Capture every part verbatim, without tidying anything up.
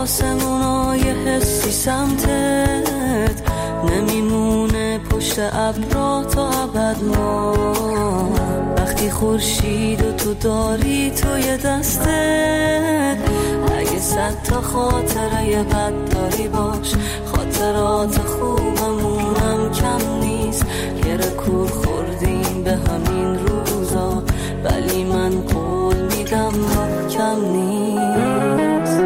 آسمونا یه حسی سمتت نمیمونه پشت ابرا تا ابد ما. وقتی خورشید و تو داری توی دستت، اگه صد تا خاطره بد داری باش، خاطرات خوبمونم کم نیست. یه رکور خوردیم به همین روزا، ولی من قول میدم کم نیست.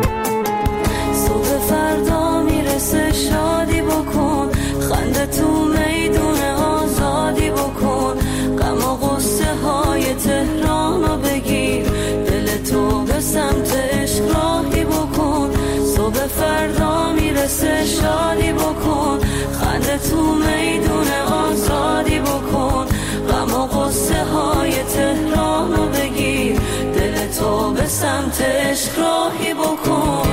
صبح فردا میرسه شادی بکن، خنده تو میدون آزادی بکن. غم و غصه های تهرانو بگیر، دل تو به سمت عشق راهی بکن. صبح فردا میرسه شادی بکن، خنده تو میدون آزادی بکن. غم و غصه های تهرانو بگیر، دل تو به سمت عشق راهی بکن.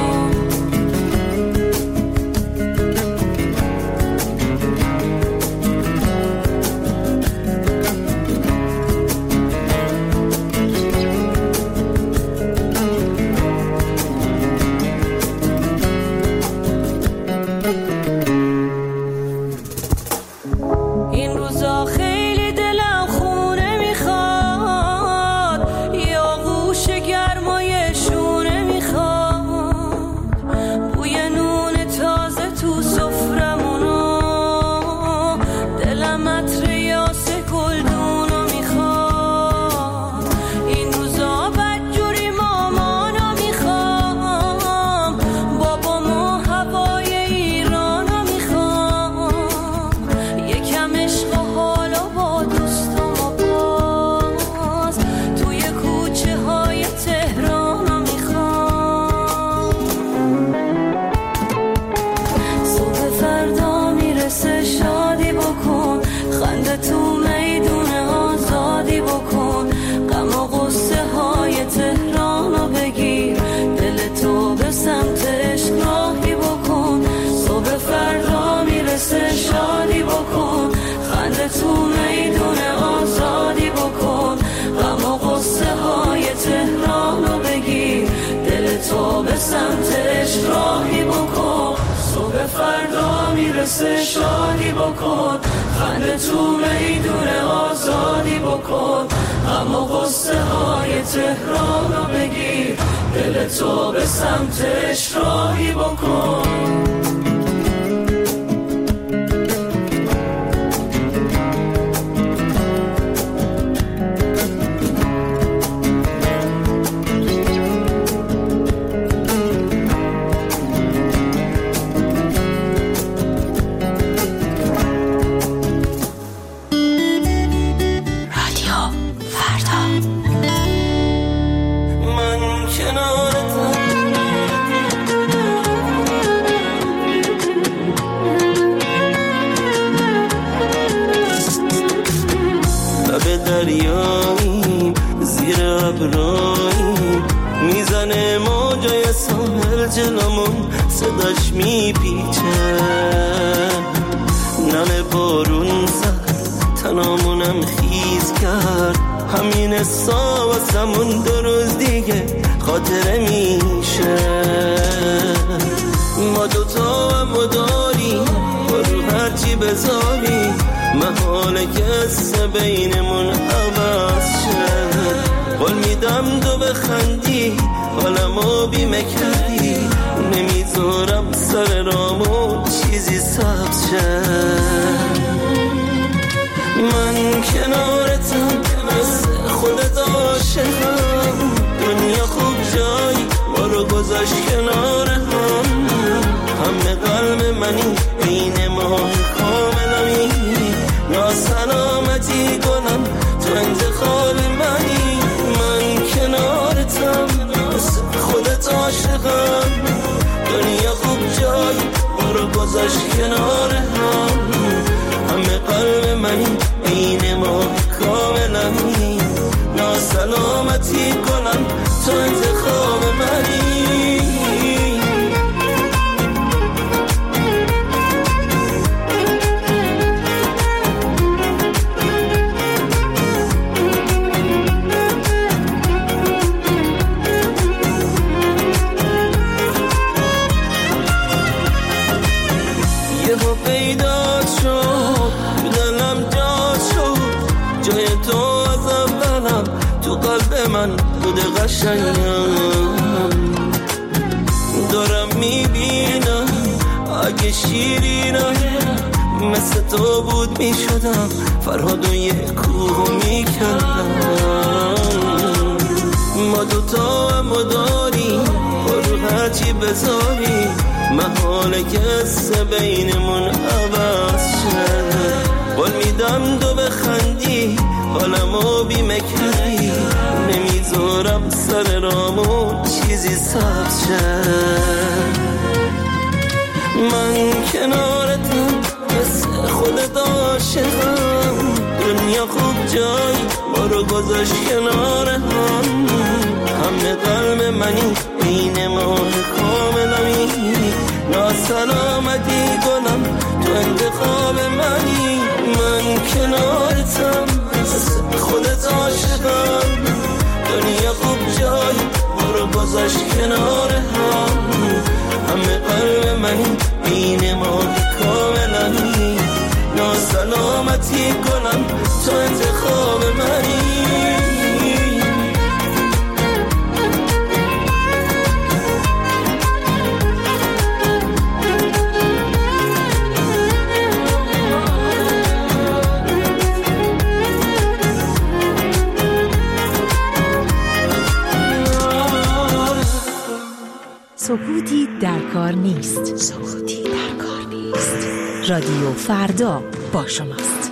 تو میدون آزادی بکن، غم و غصه های تهرانو بگیر، دل تو به سمت عشق راهی بکن. صبح فردا میرسه شادی بکن، خنده تو میدون آزادی بکن. غم و غصه های تهرانو بگیر، دل تو به سمت عشق راهی بکن. دریاییم زیر ابراییم، میزنه موجای ساحل جلومون، صداش میپیچه. نم بارون زد تنامونم خیز کرد، همین سا واسمون دو روز دیگه خاطره میشه. ما دوتا هم داریم برو هرچی بذاری، محاله که قصه بینمون عوض شد. قول میدم دو بخندی حالمو بیمه کردی، نمیذارم سر رامو چیزی سبز شد. من کنارتم مثل خودت عاشقم، دنیا خوب جایی ما رو گذاشت کنار هم. همه قلب منی بین ماه کاملمی، ناسلامتی کنم تو انتخاب منی. من کنارتم مثل خودت عاشقم، دنیا خوب جایی ما رو گذاشت کنار هم. همه قلب منی بین ما کاملمی، ناسلامتی کنم تو انتخاب منی. من بود قشنگم. دارم میبینم اگه شیرینم مثل تو بود میشدم فرهاد و یه کوه میکردم. ما دوتا هم داریم برو هرچی بذاری محاله که قصه بینمون عوض شد. قول میدم دو بخندی حالمو بیمه کردی نمیذارم سر رامون چیزی سبز شد. من کنارتم مثل خودت عاشقم. دنیا خوب جای ما رو گذاشت کنار هم. همه قلب منی این ماه کاملمی ناسلامتی کنم تو انتخاب منی. من کنارتم مثل خودت عاشقم. دنیا خوب جای ما رو گذاشت کنار هم. همه قلب منی این ماه کاملمی ناسلامتی کنم تو انتخاب منی. سکوتی در کار نیست. سکوتی در کار نیست. رادیو فردا با شماست.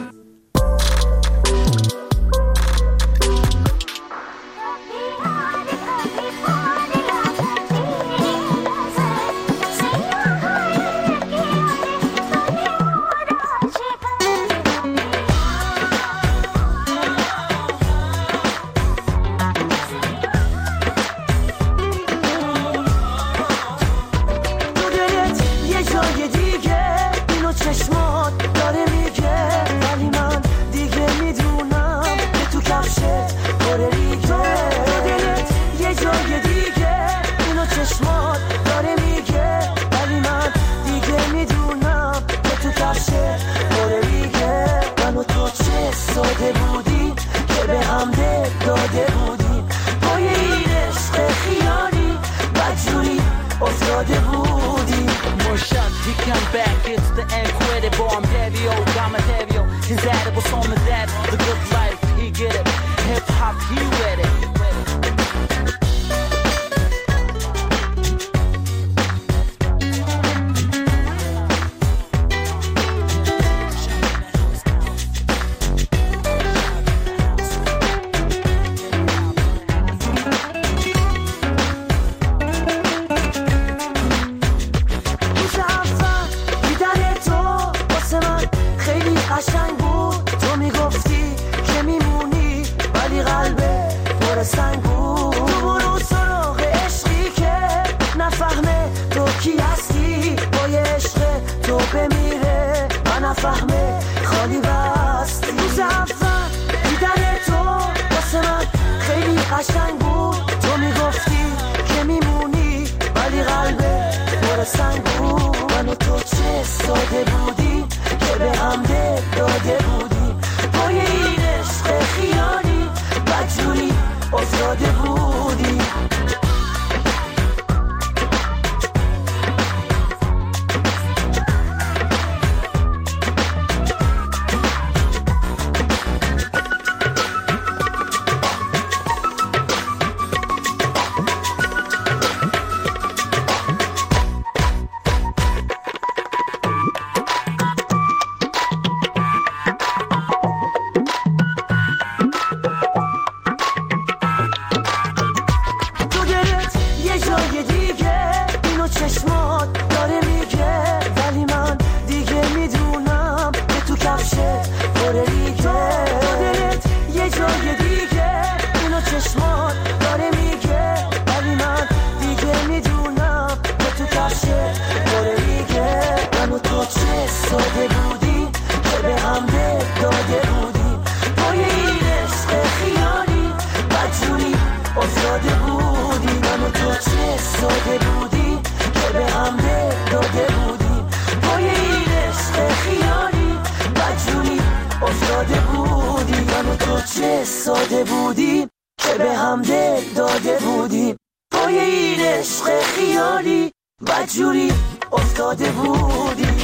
ساده بودی که به هم دل داده بودیم، پای این عشق خیالی بدجوری افتاده بودیم.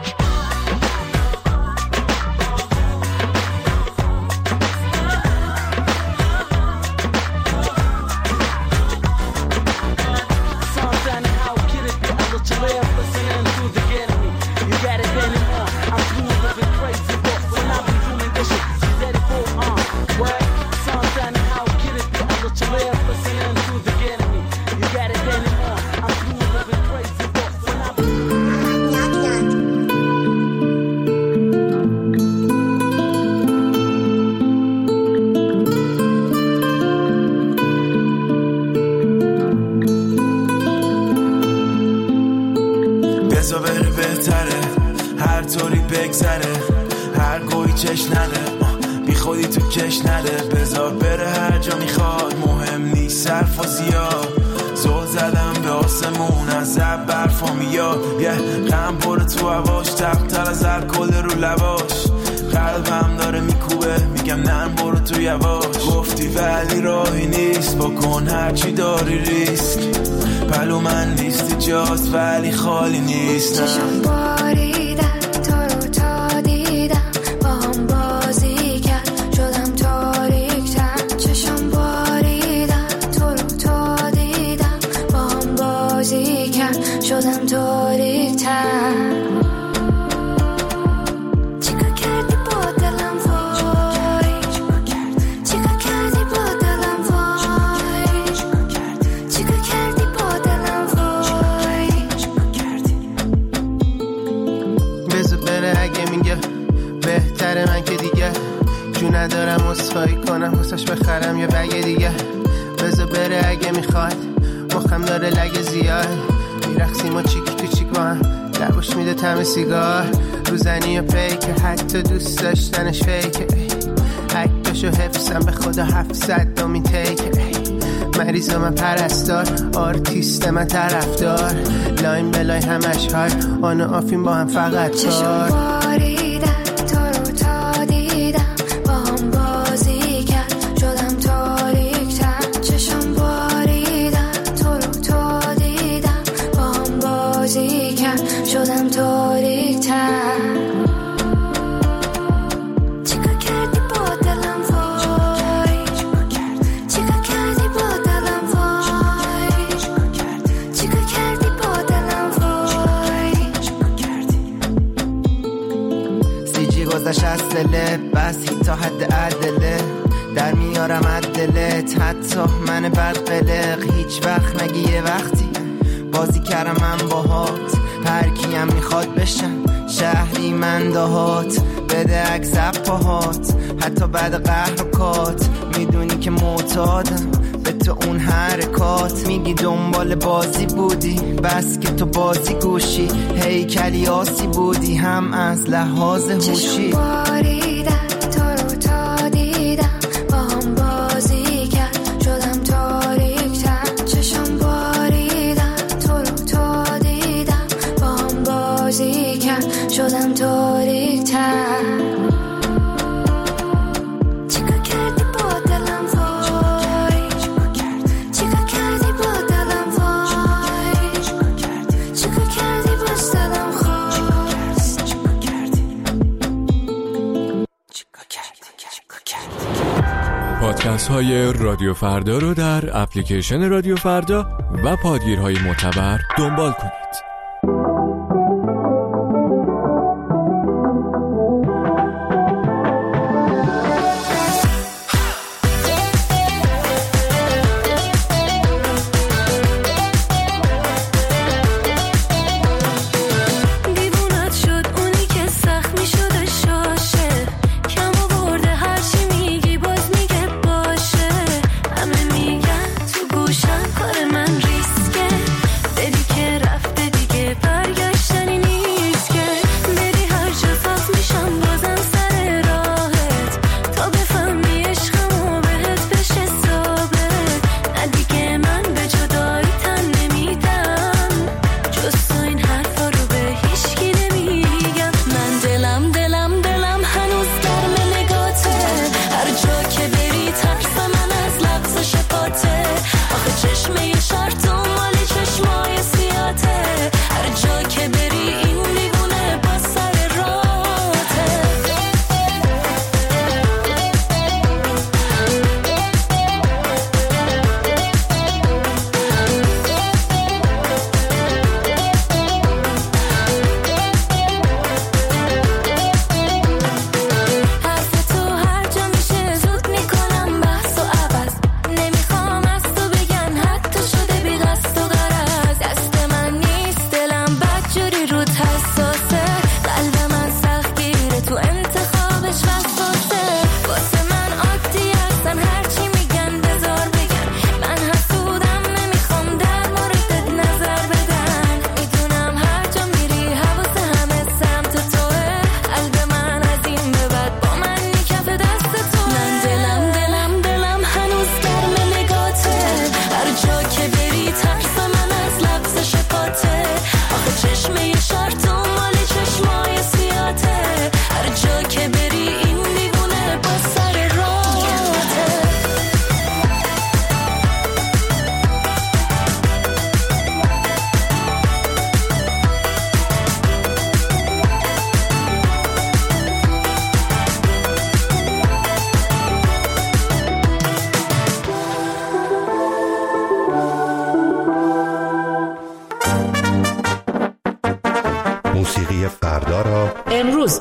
بزا بره بهتره، هر طوری بگذره، هر گوی چش نده، بی خودی تو کش نده. بزا بره هر جا میخواد، مهم نیست صرف و زیاد. زل زدم به آسمون از زب برفا میاد، یه غم برو تو هواش، تختر از الکل رو لباش. قلبم داره میکوبه، میگم نرم برو تو یواش. گفتی ولی راهی نیست، بکن هرچی داری ریسک. پلو من لیستی جاست ولی خالی نیستم. چشم باریدن تو رو تا دیدم، با هم بازی کرد شدم تاریک‌تر. چشم باریدن تو رو تا دیدم، با هم بازی کرد شدم تاریک‌تر. من که دیگه جو ندارم اصفایی کنم، واسش بخرم یه بگه دیگه. بذار بره اگه میخواد، مخم داره لگه زیاد. میرخسیم و چیک تو چیک با هم، لبوش میده تم سیگار. روزنی و پیکه، حتی دوست داشتنش فیکه. عکسشو حفظم به خدا هفتصد دومین تیکه. مریض من پرستار، آرتیست من طرفدار. لاین بلای همش های آن و آفین با هم فقط کار. شدم تاریک‌تر. چیکار کردی با دلم وای، چیکار کردی با دلم وای، چیکار کردی با دلم وای. سی جی گذشت از دلت، بس تا حد عدله. در میارم عدلت، حتی من بد قلق. هیچ وقت نگی یه وقتی بازی کردم من باهات. هر کیم میخواد بشم شهری من دهات. بده عکس پاهات، حتی بعد قهر و کات. میدونی که معتادم به تو اون حرکات. میگی دنبال بازی بودی، بس که تو بازی گوشی. هیکلی آسی بودی هم از لحاظ هوشی. شدم تاریک‌تر. چیکار کردی با دلم وای، چیکار کردی با دلم وای، چیکار کردی باز دلم خواست. چیکار کردی؟ پادکست های رادیو فردا رو در اپلیکیشن رادیو فردا و پادگیرهای معتبر دنبال کنید. همه میگن تو گوشم کار من ریسکه، دلی که رفته دیگه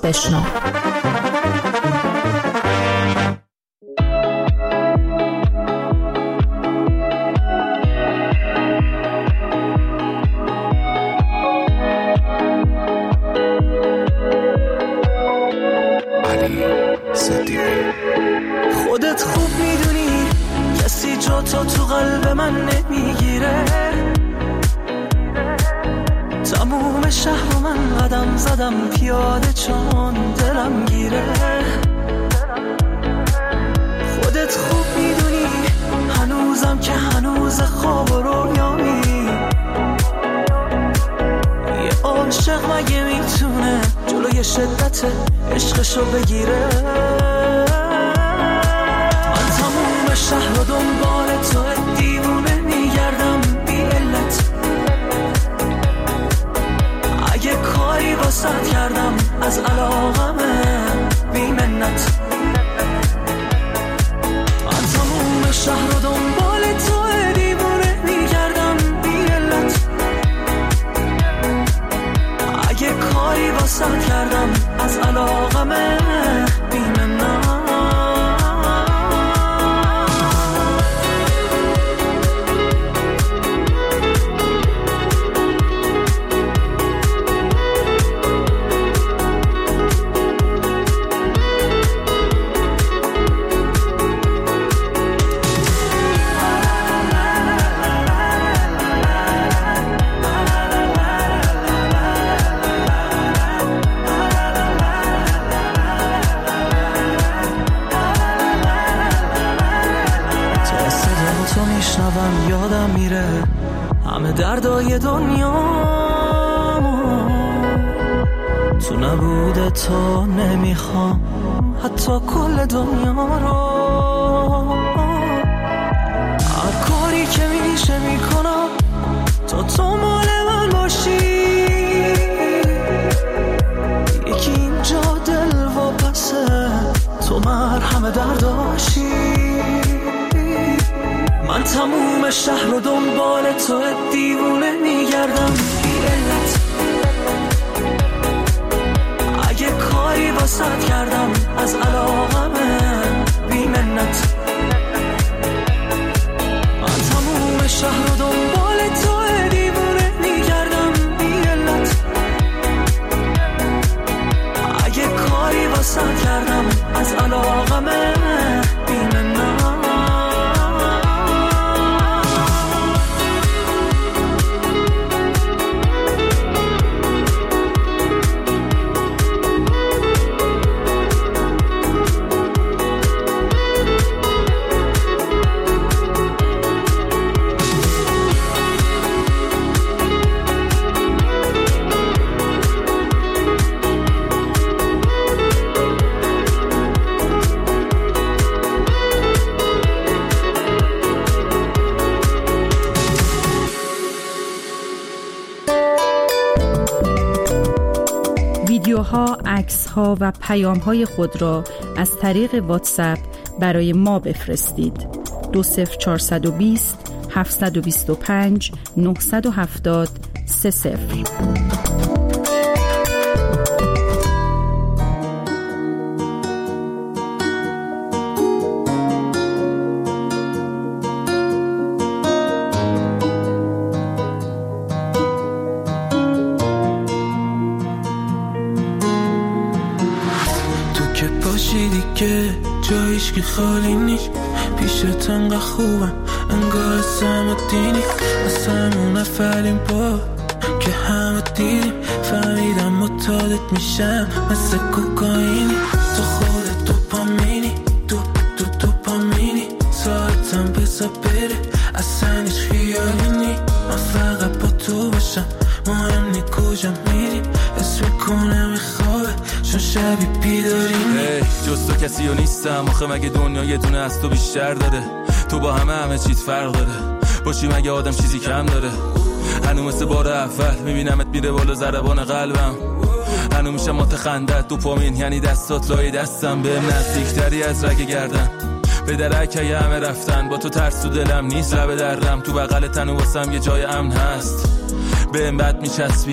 بشنو. خودت خوب میدونی کسی جا تو تو قلب من نمیگیره. تموم شهر و من قدم زدم پیاده چون دلم گیره. خودت خوب میدونی هنوزم که هنوز خواب و رویامی. یه عاشق مگه میتونه جلوی شدت عشقشو بگیره؟ من تموم شهر و دنبال تو دیوونه میگردم بی علت. اگه کاری واسط کردم از علاقمه بی منت. من تموم شهر و دنبال تو دیوونه میگردم بی علت. اگه کاری واسط کردم از علاقمه بی منت. یادم میره همه دردای دنیا تو نبوده تو نمیخوام حتی کل دنیا رو. هر کاری که میشه میکنم تا تو مال من باشی. یکی اینجا دل و پسه تو مرهم درداشی. من تموم شهر و دنبال تو دیوونه میگردم بی علت. اگه کاری واسط کردم از علاقمه بی منت. من تموم شهر و دنبال تو دیوونه میگردم بی علت. اگه کاری واسط کردم از علاقمه بی منت. ویدیوها، عکس‌ها و پیام‌های خود را از طریق واتساپ برای ما بفرستید. دو صفر چهارصد و بیست هفتصد و بیست و پنج نهصد و هفتاد سه صفر. که جایش که خالی نیست پیشت انقدر خوبم انگار سم و دینی از همون اولین بار که همه دیدیم فهمیدم متعادت میشم مثل کوکائینی. تو خودت دوپامینی دو دو دوپامینی ساعتم بزا بره اصلا هیچ خیالی نی. من فقط با تو باشم مهم نی کجا میری اسم کنم خوابه چون شبی بیدارینی. hey, جز تو کسی و نیستم آخه مگه دنیا یه دونه از تو بیشتر داره. تو با همه همه چیز فرق داره باشی مگه آدم چیزی کم داره. هنو مثل بار اول میبینمت میره بالا ضربان قلبم. هنو میشم متخندت دوپامین یعنی دستات لای دستم بهم نزدیکتری از رگ گردن. به درکه همه رفتن با تو ترس تو دلم نیست لب دردم. تو بغل تن و واسم یه جای امن هست بهم بد میچسبی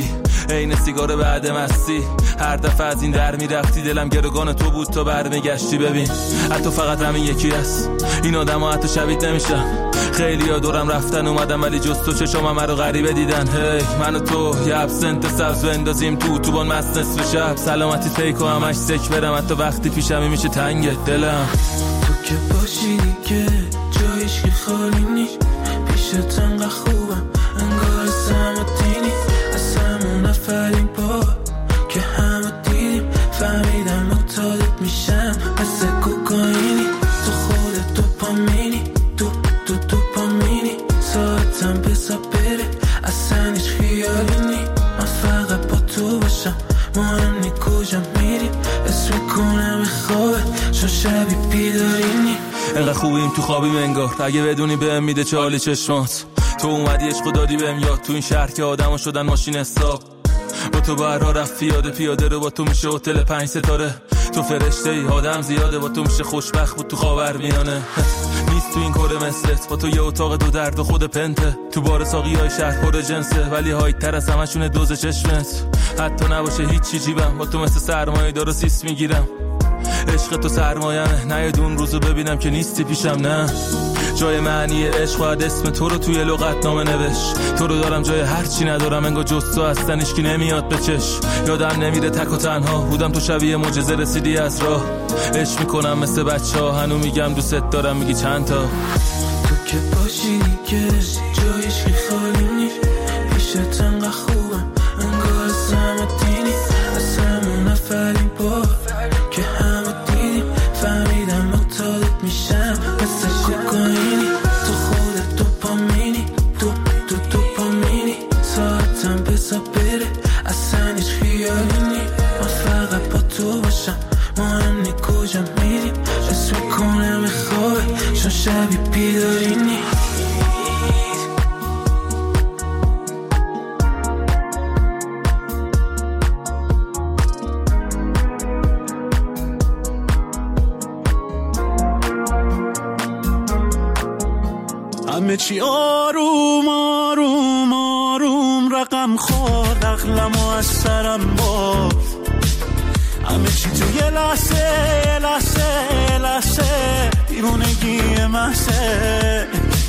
عین سیگار بعد مستی. هر دفعه از این در میرفتی دلم گروگان تو بود تا برمیگشتی. ببین حتی فقط همین یکی هست، این آدم ها حتی شبیه نمیشن. خیلی ها دورم رفتن اومدم ولی جز تو چشم همه رو غریبه دیدن. هی من و تو یه ابسنت سبز بندازیم تو تو بان مست نصف شب. سلامتی تیکو همش سک برم حتی وقتی پیشمی میشه تنگ دلم. تو که باشی دیگه جایش که خالی نی، پیشت انقدر خوبم انگار سمتینی. از همون نفرین بار که همه دیدیم فهمیدم مقتادت میشم مثل کوکائینی. تو خودت دوپامینی، دو دو دوپامینی. ساعتم بسا بره اصلا هیچ خیالی نی. من فقط با تو باشم مهم نی کجا میریم. اسم کنم خوابه چون شبی بیدارینی. انقدر خوبیم تو خوابیم انگار، اگه بدونی بهم میده چالی چشمات. تو اومدی عشق دادی بهم یاد، تو این شهر که آدما شدن ماشین حساب. با تو برا رفت پیاده پیاده رو، با تو میشه هتل پنج ستاره. تو فرشته ای آدم زیاده، با تو میشه خوشبخت بود تو خاورمیانه. نیست تو این کره مثلت، با تو یه اتاق دو درد و خود پنته. تو بار ساقی های شهر پر جنسه ولی هایت تر از همشونه دوز چشمت. حتی نباشه هیچی جیبم، با تو مثل سرمایه دارو سیس میگیرم. عشق تو سرمایمه، نه یه دون روزو ببینم که نیستی پیشم. نه جای معنی عشق باید اسم تو رو توی لغت نامه نوش. تو رو دارم جای هر چی ندارم، انگار جز تو هستن هیچکی نمیاد به چش. یادم نمیره تک و تنها بودم تو شبیه معجزه رسیدی از راه. عشق میکنم مثل بچه ها، هنو میگم دوست دارم میگی چند تا. تو که باشی دیگه جایش که خالی نی، پیشت انقدر خوبم انگار سمتینی. از همون نفرین بار که همه دیدیم فهمیدم مقتادت میشم مثل کوکائینی. تو خودت دوپامینی، دو دو دوپامینی. ساعتم بسا بره اصلا هیچ خیالی نی. من فقط با تو باشم مهم نی کجا میریم. اسم کنم خوابه چون شبی بیدارینی. همه چی آروم آروم آروم رقم خورد، عقلمو از سرم برد. همه چی تو یه لحظه یه لحظه یه لحظه دیوونگی محضه.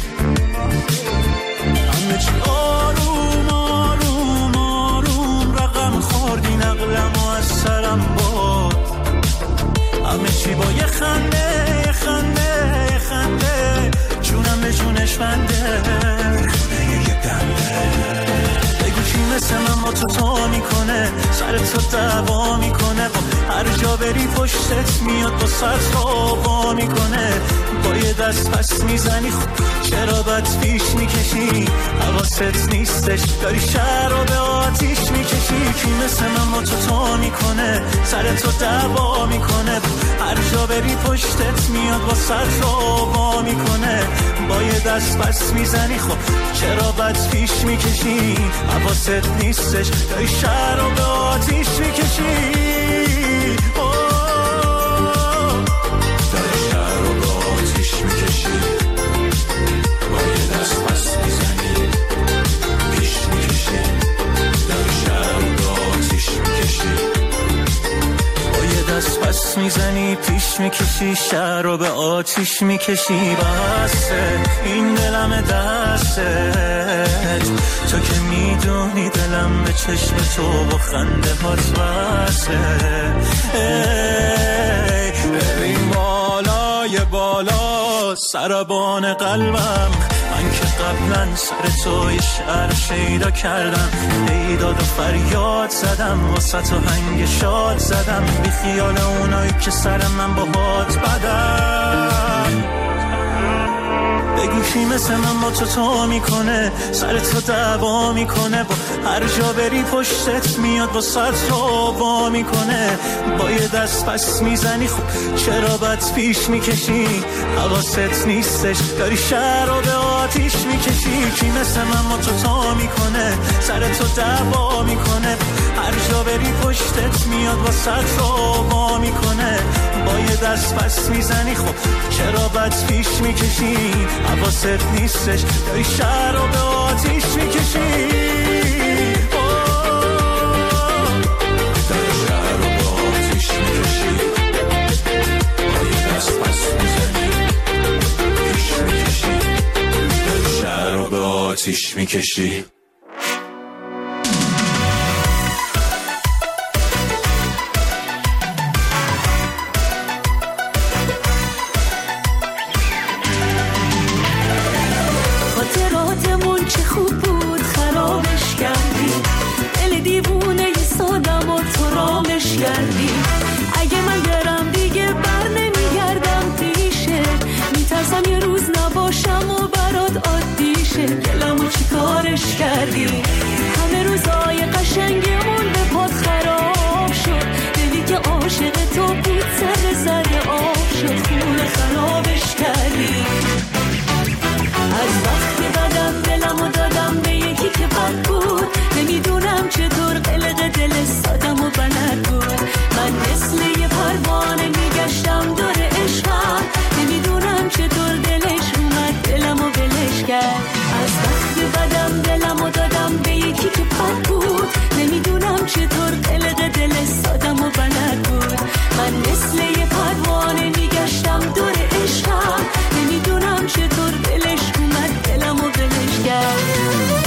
همه چی آروم آروم آروم رقم خورد، این عقلمو از سرم برد. همه چی با یه خنده یه خنده یه خنده جونم به جونش بنده. یه دنده بگو کی مثل من با تو تا میکنه، سر تو دعوا میکنه. با هر جا بری پشتت میاد با سر تو میکنه. با یه دست پس میزنی خب چرا بد پیش میکشی؟ حواست نیستش داری شهر رو به آتیش میکشی. کی مثل من با تو تا میکنه، سر تو دعوا میکنه. هر جا بری پشتت میاد با سر تو میکنه. با یه دست پس میزنی خب چرا بد پیش میکشی؟ حواست نیستش داری شهر رو به آتیش میکشی. پس میزنی پیش میکشی، شهر رو به آتیش میکشی. بسه این دلم دستت، تو که میدونی دلم به چشم تو با خنده هات بسه. ببین بالای بالا سربان قلبم، من که قبلا سر تو یه شعر شیدا کردم. ایداد و فریاد زدم واسه تو هنگ شاد زدم. بی خیال اونایی که سر من با هات بدم. بگو کی مثل من با تو تا میکنه، سر تو دعوا میکنه. با هر جا بری پشتت میاد با سر تو با میکنه. با یه دست پس میزنی خب چرا بد پیش میکشی؟ حواست نیستش داری شهر رو به آتیش میکشی. کی مثل من با تو تا میکنه، سر تو دعوا میکنه. هر جا بری پشتت میاد با سر تو با میکنه. با یه دست پس میزنی خب چرا بد پیش میکشی؟ حواست نیستش داری شهر رو به آتیش میکشی. آتیش میکشی. خاطراتمون چه خوب بود خرابش کردی، دل دیوونه ی سادم و تو رامش کردی. اگه من برم دیگه بر نمیگردم پیشه، میترسم یه روز نباشم و برات عادیشه. دلمو چی کارش کردی، همه روزای قشنگمون به پات خراب شد. دلی که عاشق تو بود سر زر آب شد، خونه خرابش کردی. از وقتی بدم دلمو دادم به یکی که بد بود، نمیدونم چطور قلق دل سادم و بلد بود. من مثل یه پروانه میگشتم دور عشقم، نمیدونم چطور دلش اومد دلمو بلش کرد. از وقتی بدم دلمو دادم به یکی که بد بود، نمیدونم چطور قلق دل سادم و بلد بود. من مثل یه پروانه میگشتم دور عشقم، نمیدونم چطور دلش اومد دلمو بلش کرد.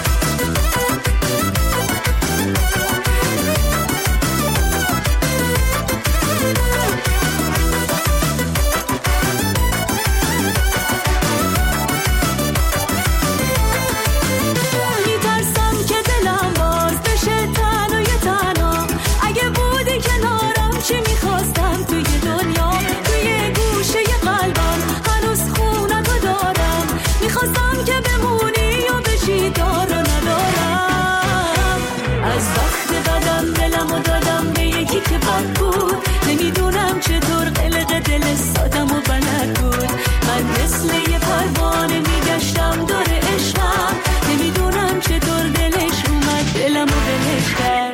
که بد بود، نمیدونم چطور قلق دل سادم و بلد بود. من مثل یه پروانه میگشتم دور عشقم، نمیدونم چطور دلش اومد دلمو بلش کرد.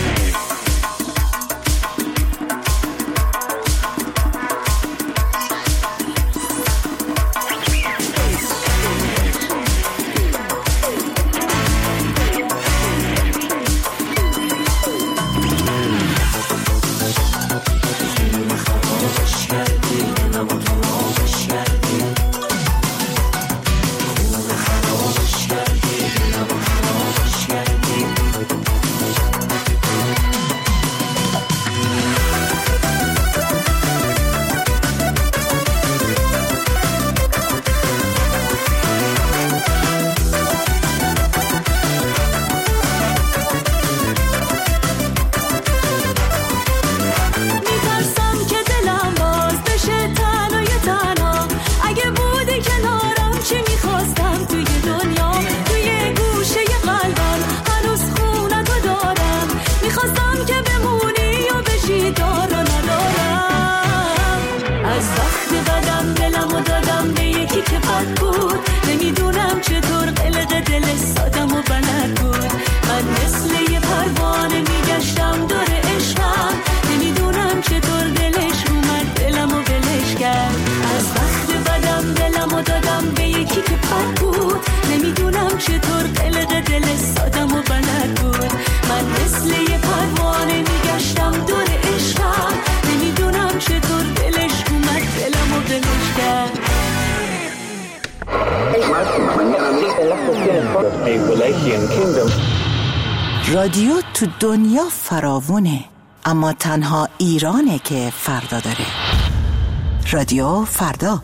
رادیو تو دنیا فراوونه، اما تنها ایرانه که فردا داره. رادیو فردا.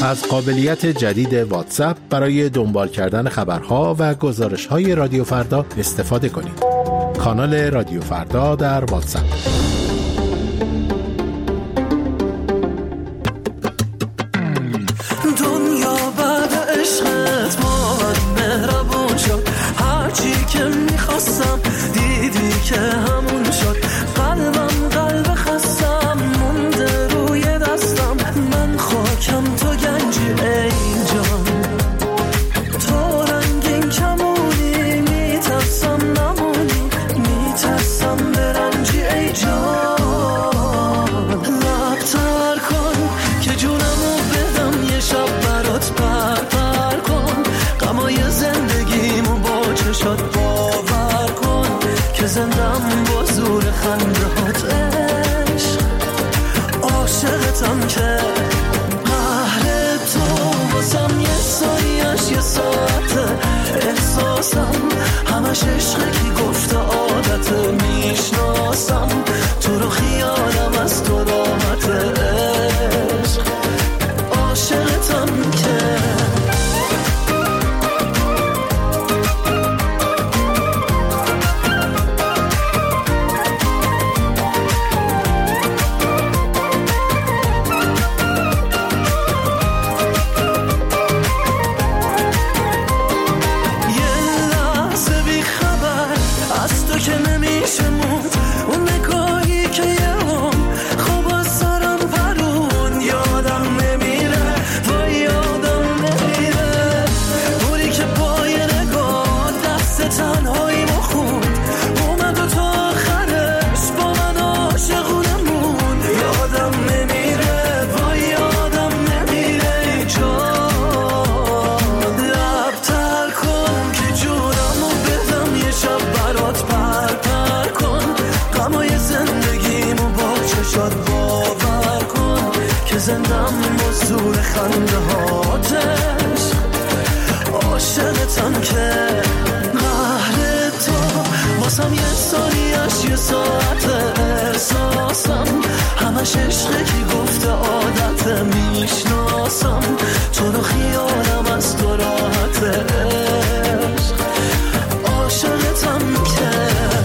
از قابلیت جدید واتساپ برای دنبال کردن خبرها و گزارش‌های رادیو فردا استفاده کنید. کانال رادیو فردا در واتساپ. دنیا بعد عشقت با من مهربون شد، هرچی که میخواستم دیدی که همون شد. قلبم قلب خستم مونده روی دستم، من خاکم تو گنجی ای جان، تو رنگین کمونی میترسم نمونی، میترسم برنجی ای جان. لبتر کن که جونمو بدم یه شب برات پر پر کن، غمای زندگیمو با چشات باور کن که زندم با زور خندهات عشق. عاشقتم که قهر تو واسم یه سایش یه ساعته، احساسم همش عشقه کی گفته عادته، میشناسم تو رو خیالم از تو راحته عشق. عاشقتم که زندم با زور خنده هاتش. عاشقتم که قهر تو واسم یه سالیش یه ساعت، احساسم همش عشقه کی گفته عادت، میشناسم تو رو خیالم از تو راحت عشق. عاشقتم که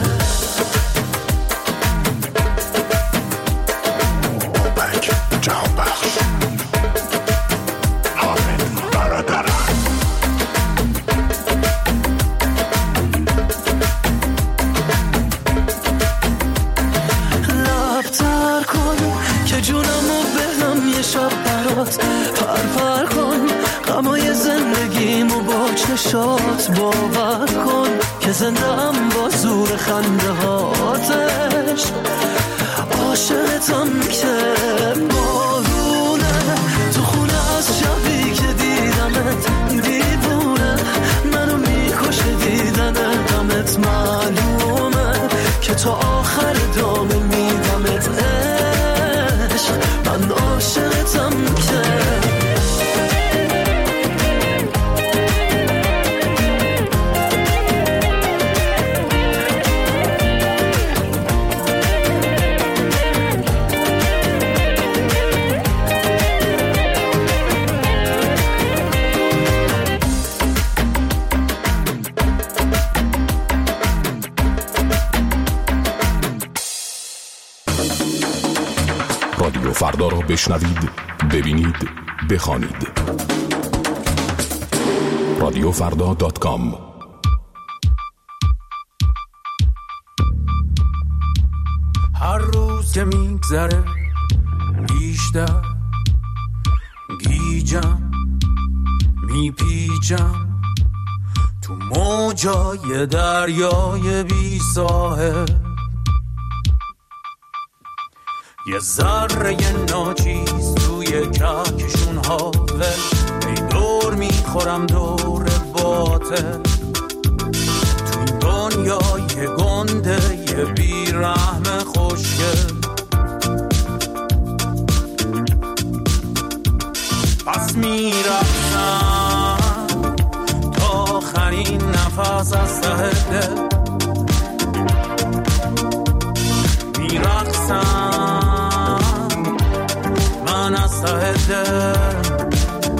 شات باور کن که زندم با زور خنده هاتش. عاشقتم که بارونه تو خونه از شبی که دیدمت، دیوونه منو میکشه دیدن غمت، معلومه که تو آخر دام میدمت عشق. من عاشقتم که رادیو فردا را بشنوید، ببینید، بخوانید. رادیو فردا دات کام. هر روز که میگذره بیشتر گیجم میپیچم تو موجای دریای بی ساحل، یه ذره ناچیز توی کهکشون هاول، ای دور میخورم دور باطل تو این دنیای گنده یه بیرحم خوشگل. پس میرفتم تا آخرین نفس از ته دل، میرقصم من از ته دل.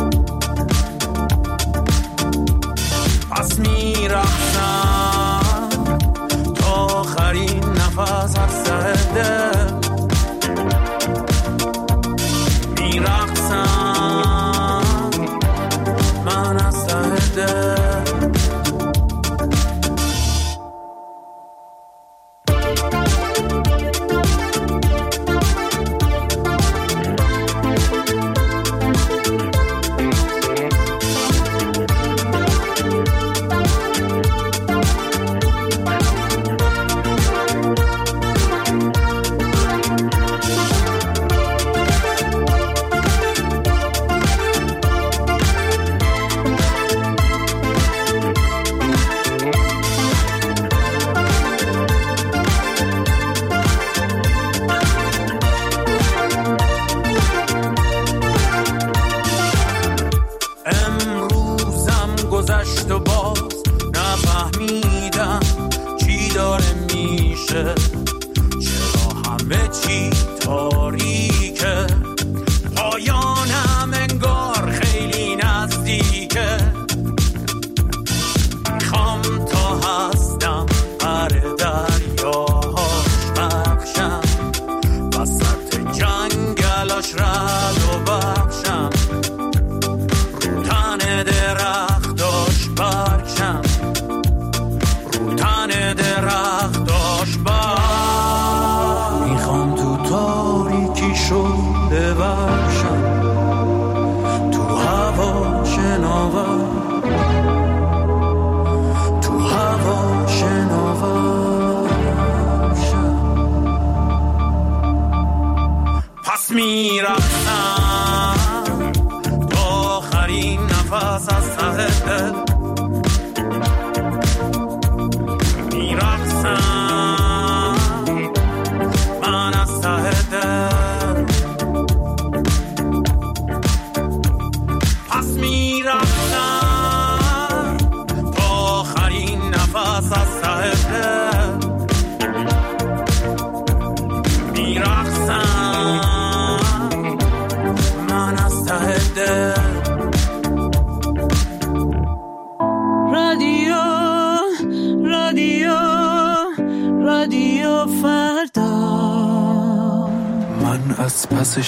پس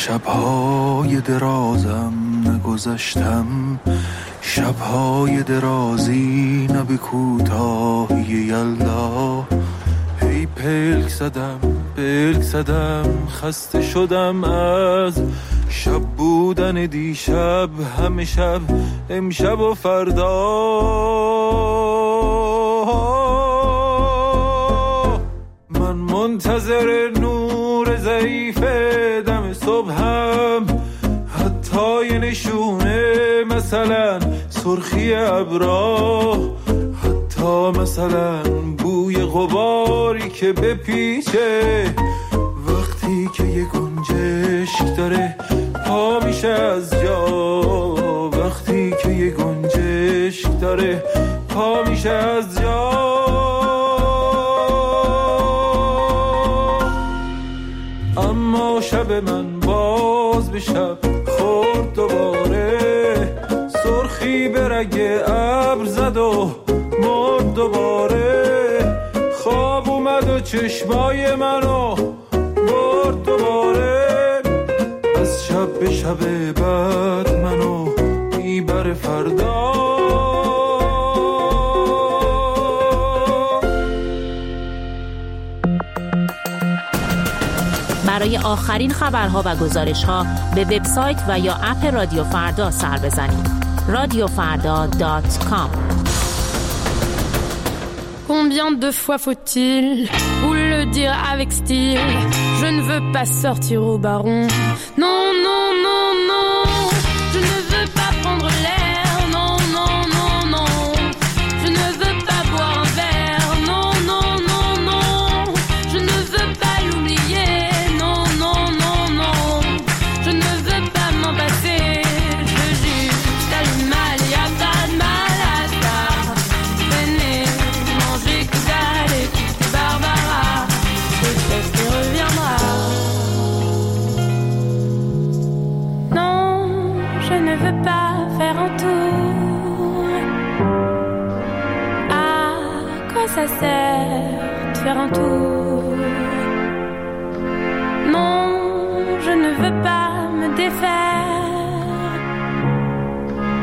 شب‌های درازم نگذشتم، شب‌های درازی نه به کوتاهی یلدا. هی پلک زدم پلک زدم خسته شدم از شب بودن دیشب، همه شب امشب و فردا. من منتظر نور ضعیف دم صبحم، حتی یه نشونه مثلا سرخی ابرا، حتی مثلا بوی غباری که بپیچه وقتی که یه گنجشک داره پا میشه از جا، وقتی که یه گنجشک داره پا میشه از جا. اما شب من باز به شب خورد دوباره، سرخی به رگ ابر زد و مرد دوباره، خواب اومد و چشمای منو برد دوباره، از شب به شب بعد منو میبره فردا. برای آخرین خبرها و گزارش‌ها به وبسایت و یا اپ رادیو فردا سر بزنید. رادیو فردا دات کام. Combien de fois faut-il vous le dire avec style? Je ne veux pas sortir au baron. Non, non, non, non. Je ne veux pas prendre l'air. Non, non, non, non. Je ne veux pas boire un verre. Non, non, non, non. Je ne veux pas l'oublier. Non, non, non, non. Je ne veux pas m'en passer. Je veux juste aller mal, y a pas de mal à ça. Venez manger que dalle, écoutez Barbara. Peut-être qu'il reviendra. Non, je ne veux pas faire un tour. À quoi ça sert de faire un tour? Non, je ne veux pas me défaire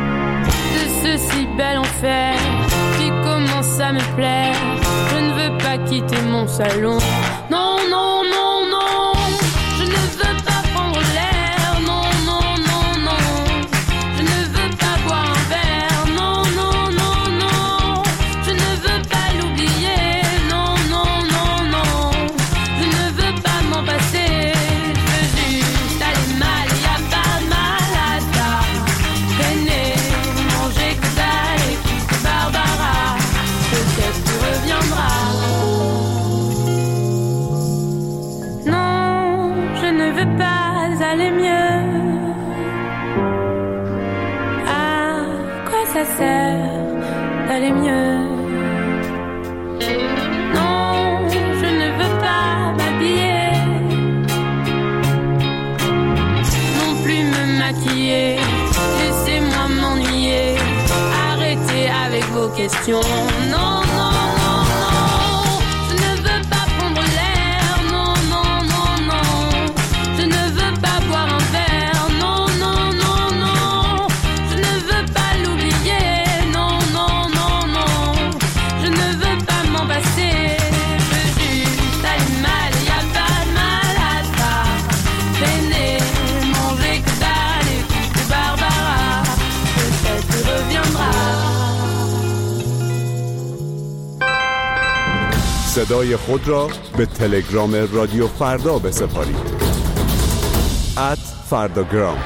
de ce si bel enfer qui commence à me plaire. Je ne veux pas quitter mon salon. Non, non, non, non, je ne veux pas prendre l'air. Non, non, non, non, je ne veux pas boire un verre. Non, non, non, non, je ne veux pas l'oublier. Non, non, non, non, je ne veux pas m'en passer. Je veux juste aller mal, y a pas de mal à ça. Traîner, manger que dalle et puis Barbara, peut-être tu reviendras. Non, je ne veux pas aller mieux. À quoi ça sert d'aller mieux? Non, je ne veux pas m'habiller, non plus me maquiller. Laissez-moi m'ennuyer, arrêtez avec vos questions. Non, non, non, non, je ne veux pas prendre l'air. Non, non, non, non, je ne veux pas boire un verre. Non, non, non, non, je ne veux pas l'oublier. Non, non, non, non, je ne veux pas m'en passer. Je veux juste aller mal, y a pas de mal à ça. Traîner, manger que dalle et puis Barbara, peut-être tu reviendras. صدای خود را به تلگرام رادیو فردا بسپارید. ات فرداگرام.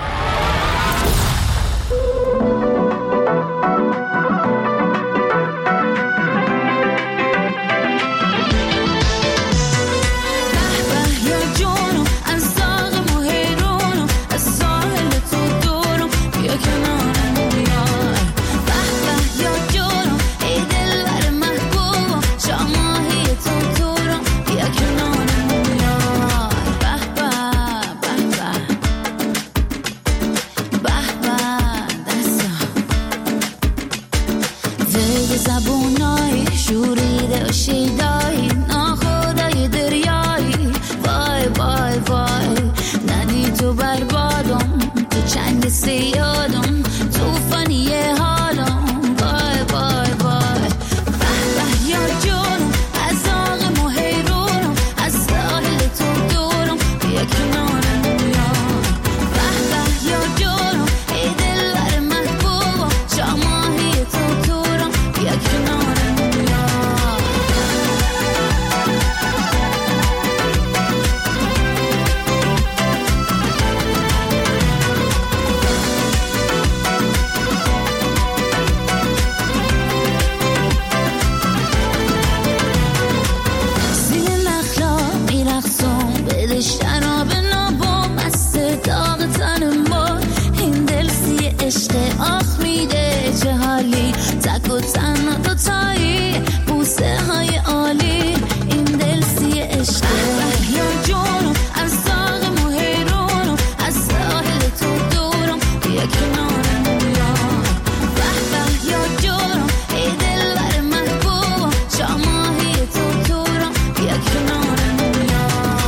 زبونای شوریده و شیدایی ناخدای دریایی وای وای وای ندی تو بربادم تو چنگ سیادم توفانی حالم وای وای وای به به یا جونم از آغم و حیرونم از ساحل تو دورم بیا کنارم بیا به به یا جونم ای دلبر محبوبم شاماهی تو دورم بیا کنارم بیا آخ میده چه حالی تک و تنها دوتایی بوسه های عالی این دل سی عشقه یا جونم از ساقم و حیرونم از ساحل تو دورم بیا کنارم بیا به به یا جونم ای دلبر محبوبم شاماهی تو دورم بیا کنارم بیا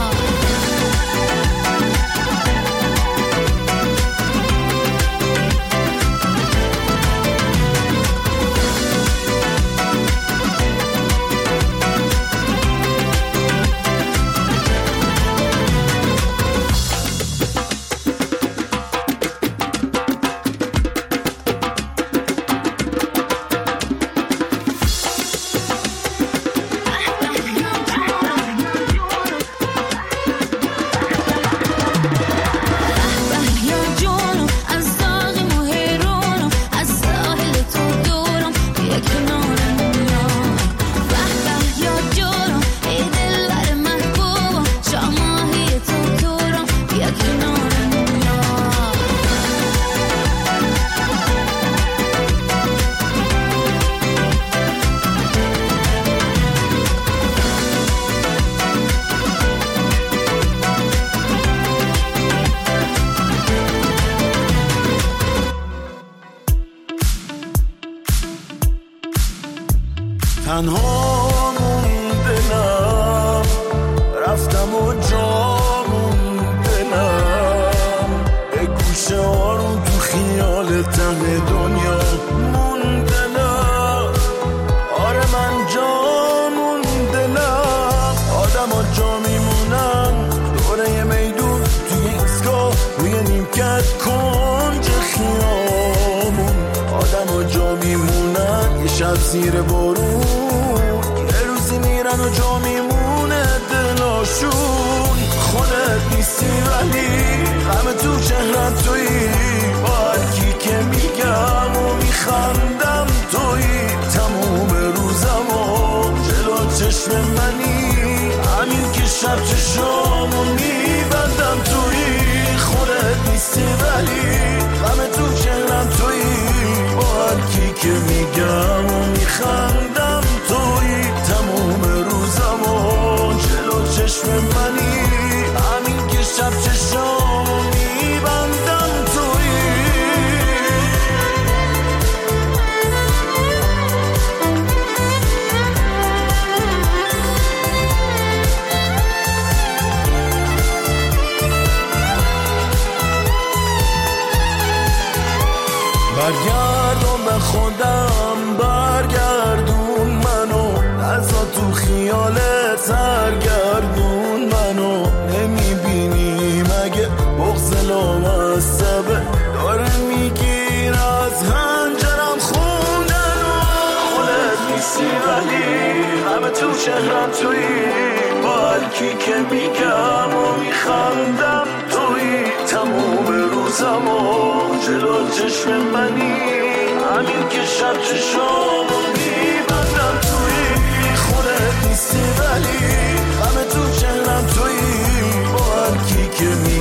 تنها موندنم رفتم و جا موندنم به گوشه آروم تو خیال ته دنیا موندنم آره من جا موندنم کرد کنج خیامون، آدم ها جا میمونن یه شب زیر بارون، یه روزی میرن و جا میمونه دلاشون. خودت نیستی ولی غم تو چهرم تویی، با هرکی که میگم و میخندم تویی، تموم روزم و جلو چشم منی، همین که شب چشامو میبندم تویی. خودت نیستی ولی غم تو چهرم تویی، با هرکی که میگم و میخندم تویی، تموم روزم و جلو چشم منی، همین که شب چشامو میبندم تویی. برگردم به خودم، برگردون منو، نزا تو خیالت سرگردون منو. نمیبینی مگه بغض لامصبه داره میگیر از هنجرم خوندنو. خودت نیستی ولی همه تو چهرم تویی، با هرکی که میگم و میخندم تویی، تموم روزم و جلو چشم منی، همین که شب چشامو میبندم تویی. خودت نیستی ولی همه تو چهرم تویی، با هرکی که میگم